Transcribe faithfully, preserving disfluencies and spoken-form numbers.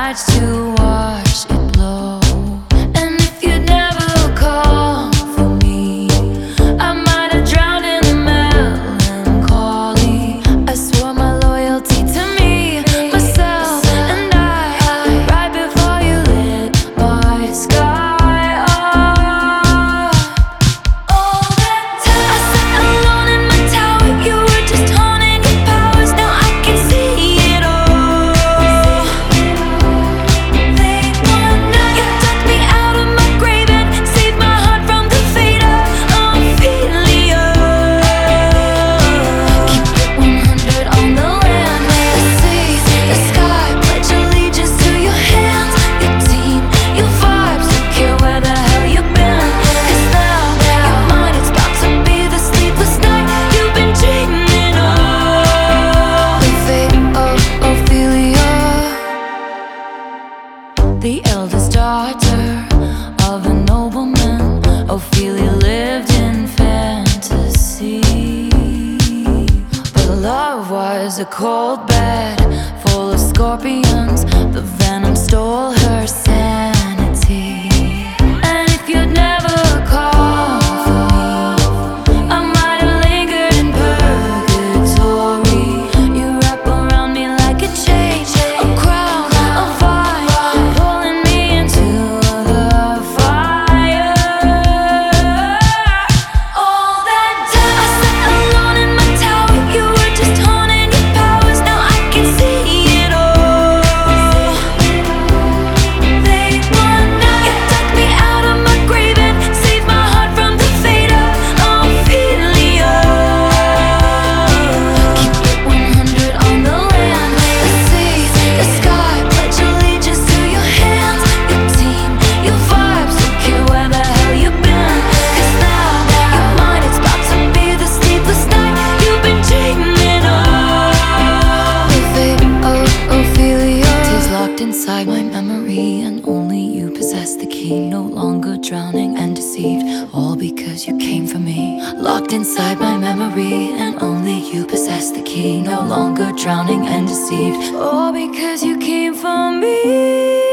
nights to watch it blow. And if you'd never call for me, I might have drowned in the melancholy. I swore my loyalty to me, myself, and I, right before you lit my sky up. All that time I sat alone in my tower, you were just honing your powers. Now I can see it all. Late one night, you took me out of my grave and saved my heart from the fate of Ophelia. Keep it one hundred on the land, the sea, the sky. Pledge allegiance to your hands, your team, your vibes. Don't care where the hell you've been, 'cause now your mind is about to be the sleepless night you've been dreaming of. The fate of Ophelia, the eldest daughter of a nobleman. Ophelia lived in fantasy, but love was a cold bed full of scorpions. The venom stole her sanity. And if you'd never call for me, I might have lingered in purgatory. You wrap around me like a chain, a crown, a vine, pulling me into the fire. All that time I sat alone in my tower, you were just honing your powers. Now I can see it all. Late one night, you took me out of my grave and saved my heart from the fate of Ophelia. Keep it one hundred on the land, the sea, the sky. Pledge allegiance to your hands, your team, your vibes. Don't care where the hell you've been, 'cause now your mind is about to be the sleepless night you've been dreaming of. The fate of Ophelia is locked inside my memory, and only you possess the key. No longer drowning and deceived, all because you came for me. Locked inside my memory, and only you possess the key. No longer drowning and deceived, all because you came for me.